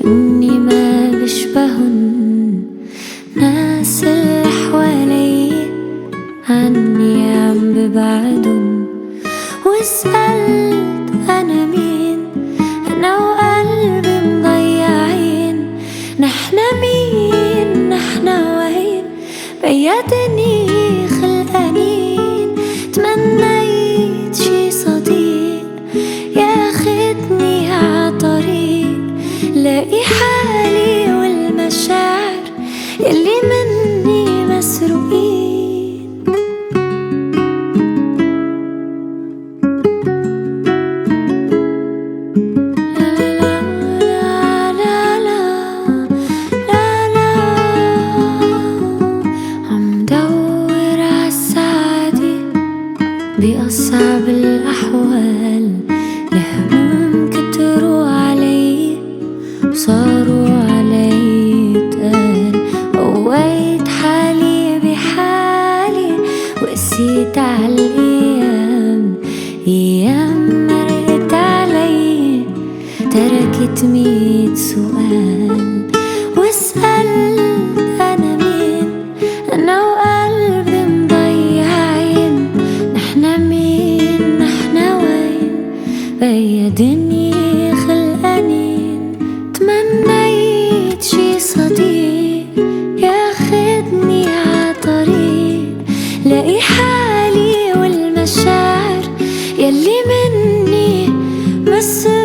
إني ما بشبهن ناس اللي حوالي عني عم ببعدن. وسألت أنا مين، أنا وقلبي مضيعين. نحنا مين، نحنا وين، بيدني خلقانين. تمنيت شي صديق ياخدني عطريق، لاقي حالي والمشاعر يلي مني مسروقين. بأصعب الأحوال الهموم كتروا علي وصاروا علي تقال. قويت حالي بحالي وقسيت عالأيام، أيام مرت علي تركت 100 سؤال. واسألت أنا مين، أنا وقلبي مضيعين. نحنا مين، نحنا وين، بيدني خلقانين. تمنيت شي صديق ياخدني عطريق، لاقي حالي والمشاعر يلي مني مسروقين.